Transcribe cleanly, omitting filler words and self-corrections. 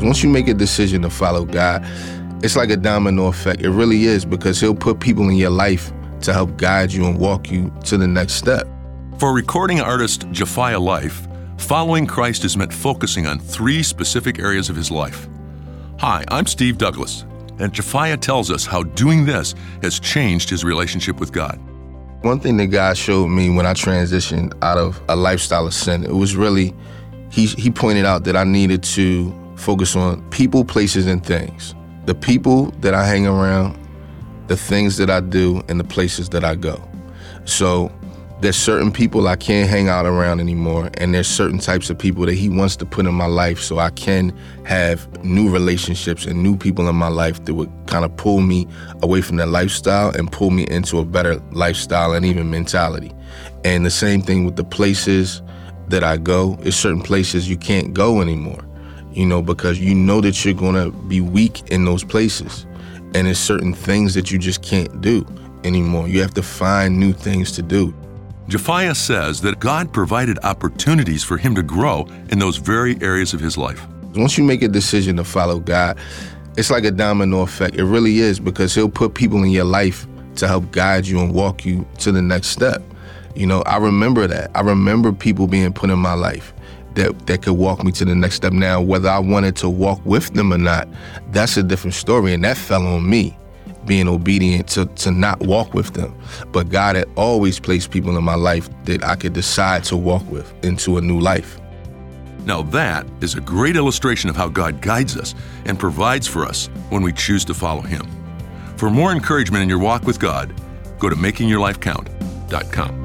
Once you make a decision to follow God, it's like a domino effect. It really is, because he'll put people in your life to help guide you and walk you to the next step. For recording artist Japhiah Life, following Christ has meant focusing on 3 specific areas of his life. Hi, I'm Steve Douglas, and Japhiah tells us how doing this has changed his relationship with God. One thing that God showed me when I transitioned out of a lifestyle of sin, it was really, he pointed out that I needed to focus on people, places, and things. The people that I hang around, the things that I do, and the places that I go. So there's certain people I can't hang out around anymore, and there's certain types of people that he wants to put in my life so I can have new relationships and new people in my life that would kind of pull me away from that lifestyle and pull me into a better lifestyle and even mentality. And the same thing with the places that I go. There's certain places you can't go anymore, because you know that you're going to be weak in those places. And there's certain things that you just can't do anymore. You have to find new things to do. Japhiah says that God provided opportunities for him to grow in those very areas of his life. Once you make a decision to follow God, it's like a domino effect. It really is, because he'll put people in your life to help guide you and walk you to the next step. I remember that. I remember people being put in my life that could walk me to the next step. Now, whether I wanted to walk with them or not, that's a different story, and that fell on me, being obedient to not walk with them. But God had always placed people in my life that I could decide to walk with into a new life. Now that is a great illustration of how God guides us and provides for us when we choose to follow him. For more encouragement in your walk with God, go to makingyourlifecount.com.